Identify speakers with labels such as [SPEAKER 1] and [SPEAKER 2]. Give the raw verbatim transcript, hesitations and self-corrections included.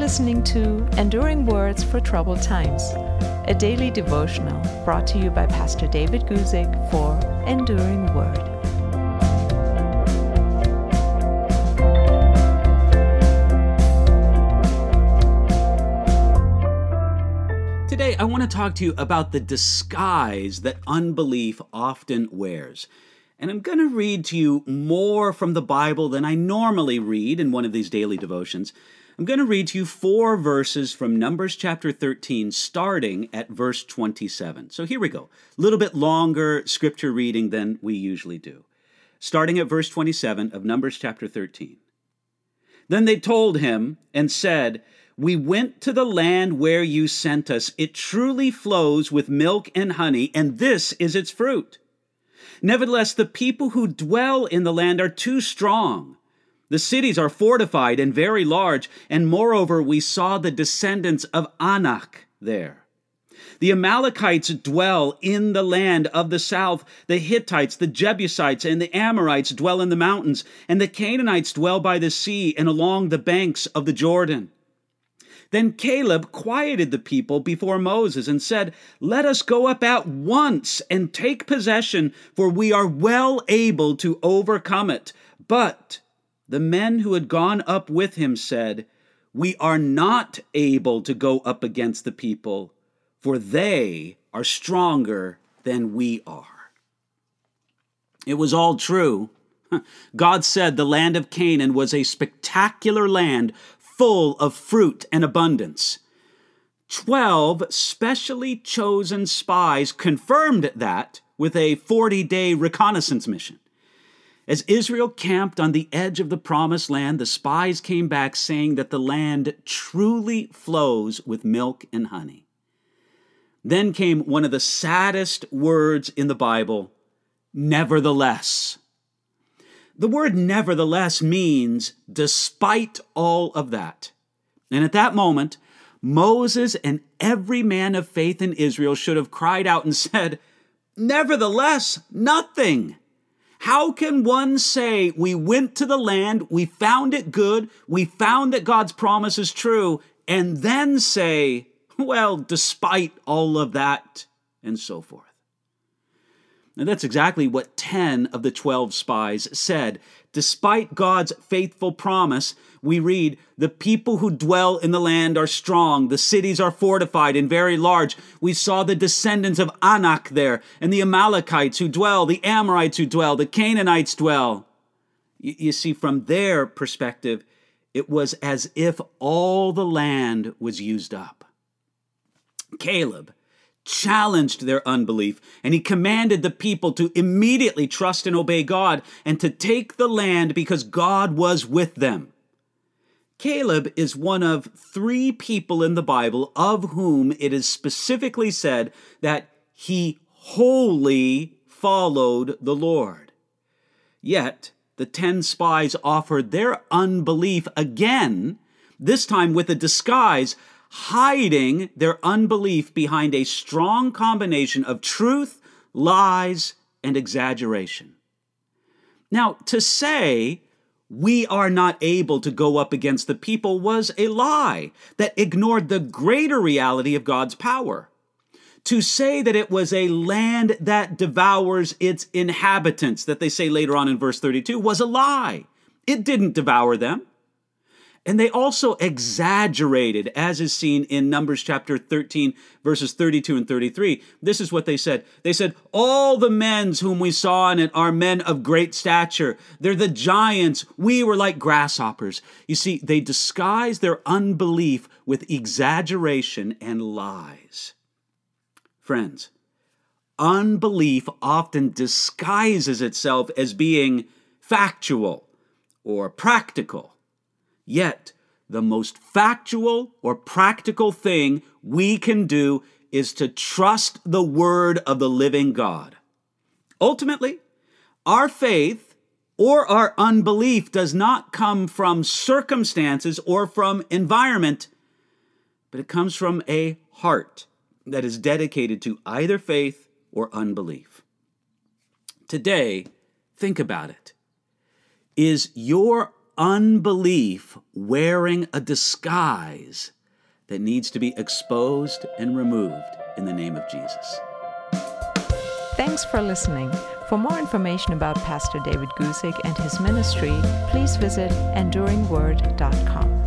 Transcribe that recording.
[SPEAKER 1] listening to Enduring Words for Troubled Times, a daily devotional brought to you by Pastor David Guzik for Enduring Word.
[SPEAKER 2] Today, I want to talk to you about the disguise that unbelief often wears. And I'm going to read to you more from the Bible than I normally read in one of these daily devotions. I'm going to read to you four verses from Numbers chapter thirteen, starting at verse twenty-seven. So here we go. A little bit longer scripture reading than we usually do. Starting at verse twenty-seven of Numbers chapter thirteen. Then they told him and said, "We went to the land where you sent us. It truly flows with milk and honey, and this is its fruit. Nevertheless, the people who dwell in the land are too strong. The cities are fortified and very large, and moreover, we saw the descendants of Anak there. The Amalekites dwell in the land of the south. The Hittites, the Jebusites, and the Amorites dwell in the mountains, and the Canaanites dwell by the sea and along the banks of the Jordan." Then Caleb quieted the people before Moses and said, "Let us go up at once and take possession, for we are well able to overcome it." But the men who had gone up with him said, "We are not able to go up against the people, for they are stronger than we are." It was all true. God said the land of Canaan was a spectacular land full of fruit and abundance. Twelve specially chosen spies confirmed that with a forty-day reconnaissance mission. As Israel camped on the edge of the promised land, the spies came back saying that the land truly flows with milk and honey. Then came one of the saddest words in the Bible, nevertheless. The word nevertheless means despite all of that. And at that moment, Moses and every man of faith in Israel should have cried out and said, "Nevertheless, nothing. How can one say we went to the land, we found it good, we found that God's promise is true, and then say, well, despite all of that," and so forth? And that's exactly what ten of the twelve spies said. Despite God's faithful promise, we read, "The people who dwell in the land are strong. The cities are fortified and very large. We saw the descendants of Anak there, and the Amalekites who dwell, the Amorites who dwell, the Canaanites dwell." You, you see, from their perspective, it was as if all the land was used up. Caleb challenged their unbelief, and he commanded the people to immediately trust and obey God and to take the land because God was with them. Caleb is one of three people in the Bible of whom it is specifically said that he wholly followed the Lord. Yet, the ten spies offered their unbelief again, this time with a disguise, hiding their unbelief behind a strong combination of truth, lies, and exaggeration. Now, to say we are not able to go up against the people was a lie that ignored the greater reality of God's power. To say that it was a land that devours its inhabitants, that they say later on in verse thirty-two, was a lie. It didn't devour them. And they also exaggerated, as is seen in Numbers chapter thirteen, verses thirty-two and thirty-three. This is what they said. They said, "All the men whom we saw in it are men of great stature. They're the giants. We were like grasshoppers." You see, they disguised their unbelief with exaggeration and lies. Friends, unbelief often disguises itself as being factual or practical. Yet, the most factual or practical thing we can do is to trust the word of the living God. Ultimately, our faith or our unbelief does not come from circumstances or from environment, but it comes from a heart that is dedicated to either faith or unbelief. Today, think about it. Is your unbelief wearing a disguise that needs to be exposed and removed in the name of Jesus.
[SPEAKER 1] Thanks for listening. For more information about Pastor David Guzik and his ministry, please visit enduring word dot com.